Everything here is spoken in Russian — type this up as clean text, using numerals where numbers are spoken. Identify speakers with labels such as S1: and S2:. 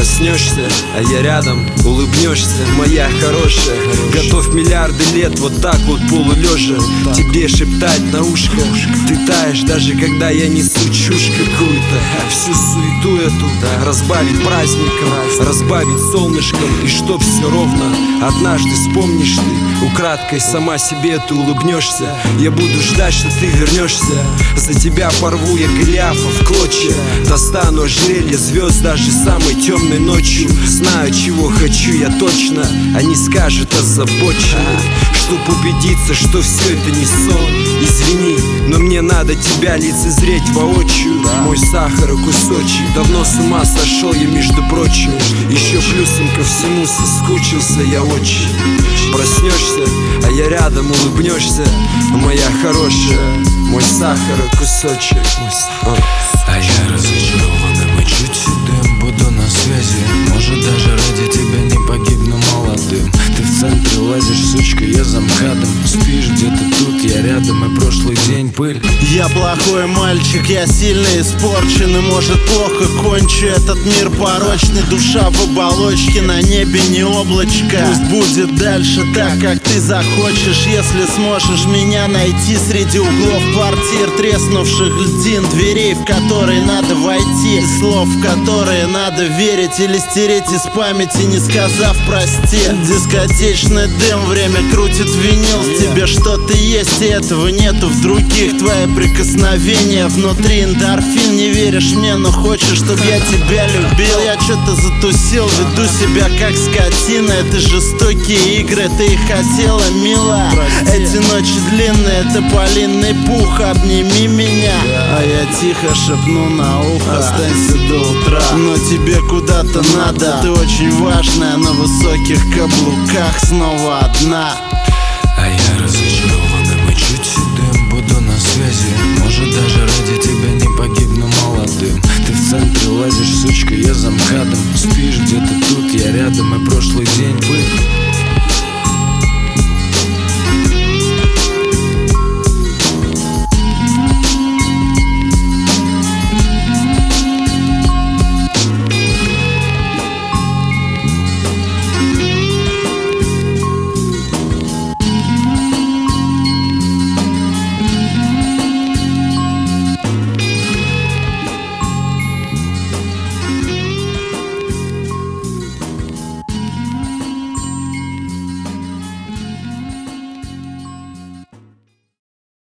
S1: Проснешься, а я рядом, улыбнешься, моя хорошая. Готов миллиарды лет вот так вот полулежа тебе шептать на ушко. Ты таешь, даже когда я несу чушь какую-то. Всю суету эту разбавить праздником, разбавить солнышком. И чтоб все ровно однажды вспомнишь ты, украдкой сама себе ты улыбнешься. Я буду ждать, что ты вернешься. За тебя порву я Голиафа в клочья, достану ожерелье звезд даже самой темной ночью. Знаю, чего хочу я точно, они скажут озабоченно. Чтоб убедиться, что все это не сон. Извини, но мне надо тебя лицезреть воочию. Мой сахар и кусочек, давно с ума сошел я, между прочим. Еще плюсом ко всему соскучился я очень. Проснешься, а я рядом, улыбнешься, моя хорошая. Мой сахар и кусочек.
S2: А я разочарованным и чуть седым, буду на связи. Может, даже ради тебя не погибну молодым. Ты в центре лазишь, сучка, я за МКАДом. Спишь где-то тут, я рядом, и прошлый день пыль.
S3: Я плохой мальчик, я сильно испорчен, и может плохо кончу. Этот мир порочный, душа в оболочке, на небе не облачко. Пусть будет дальше так, как ты захочешь, если сможешь меня найти среди углов квартир, треснувших льдин, дверей, в которые надо войти, слов, в которые надо верить или стереть из памяти, не сказав прости. Дискотечный дым, время крутит винил, в тебе что-то есть, и этого нету в других. Твои прикосновения внутри эндорфин. Не веришь мне, но хочешь, чтоб я тебя любил. Я что-то затусил, веду себя как скотина. Это жестокие игры, ты их хотела, мила. Эти ночи длинные, это полинный пух. Обними меня, а я тихо шепну на ухо: останься до утра, но тебе куда-то надо. Ты очень важная, на высоких каблуках снова одна.
S2: А я разочарованным и чуть седым, буду на связи. Может, даже ради тебя не погибну молодым. Ты в центре лазишь, сучка, я за МКАДом. Спишь где-то тут, я рядом, и прошлый день пыль.